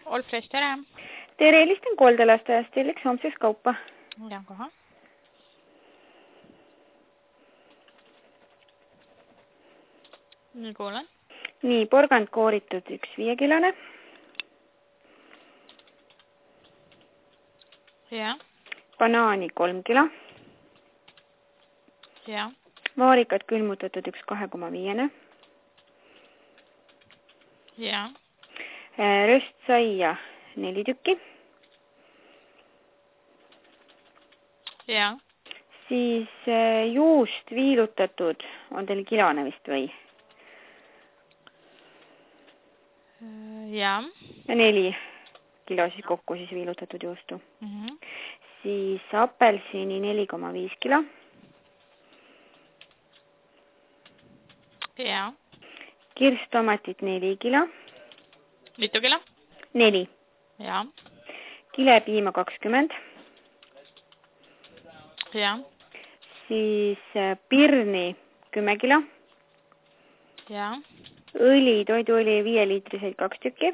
Olfresh, tere! Tere, helistan kooldelastajast, teilleks homseks kaupa. Ja, kohe. Nii kuulen. Nii, porgand kooritud 1 5-kilone. Ja. Banaani 3 kilo. Ja. Vaarikad külmutatud 1 2,5. Ja. Röstsaia 4 tükki. Ja. Siis juust viilutatud on teil kilone vist või? Ja. 4 kilo siis kokku siis viilutatud juustu. Siis apelsini 4,5 kilo. Ja. Kirstomatit 4 kilo. Mitu kilo? 4. Ja. Kilepiima 20. Ja. Siis pirni 10 kilo. Ja. Õli, toiduõli 5 liitriseid 2 tükki.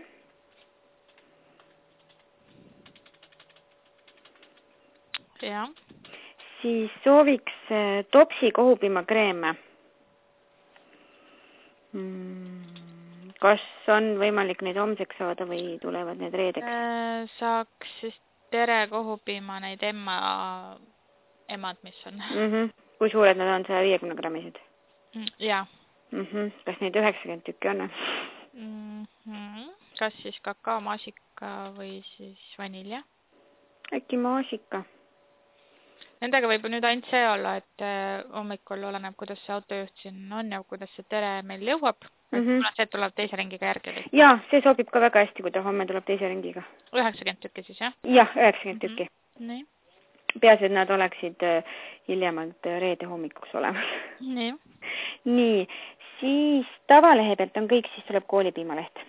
Ja. Siis sooviks topsi kohupiimakreeme. Kas on võimalik neid homseks saada või tulevad need reedeks? Saaks siis tere kohupiima neid emad, mis on. Kui suured nad on, 150 grammised? Ja. Kas neid 90 tükki on? Kas siis kakao, maasika või siis vanilja? Äkki maasika? Nendega võib nüüd ainult see olla, et hommikul oleneb, kuidas see autojuht siin on ja kuidas see tere meil jõuab. Kuna see tuleb teise ringiga järgi. Jaa, see sobib ka väga hästi, kui ta homme tuleb teise ringiga. 90 tükki siis, jah? Jah, 90 tükki. Nii. Peaasi, et nad oleksid hiljemalt reede hommikuks olemas. Nii. Nii, siis tavalehe pealt on kõik, siis tuleb koolipiimaleht.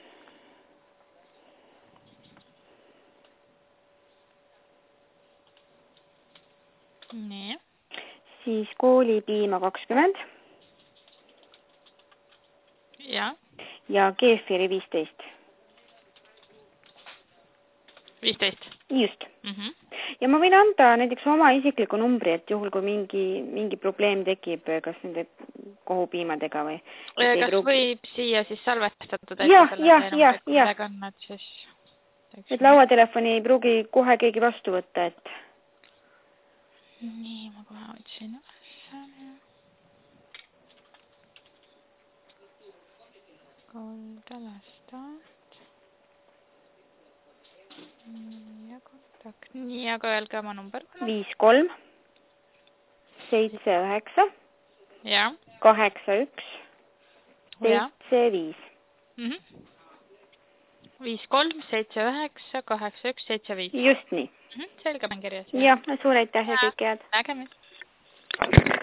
Nii. Siis koolipiima 20. Ja. Ja keefiri 15. 15? Just. Ja ma võin anda näiteks oma isikliku numbri, et juhul kui mingi probleem tekib, kas nende kohupiimadega või... Kas võib siia siis salvestatud? Jah. Et lauatelefoni ei pruugi kohe keegi vastu võtta, et... Nii, ma kohe otsin üles. Kooldelastajad. Ja kontakt. Nii, aga öelge oma number. 53 79 Ja. 81 75. 53 79 81 75. Just nii. Selge, panen kirjas. Jah, suur aitäh ja kõik head. Nägemist.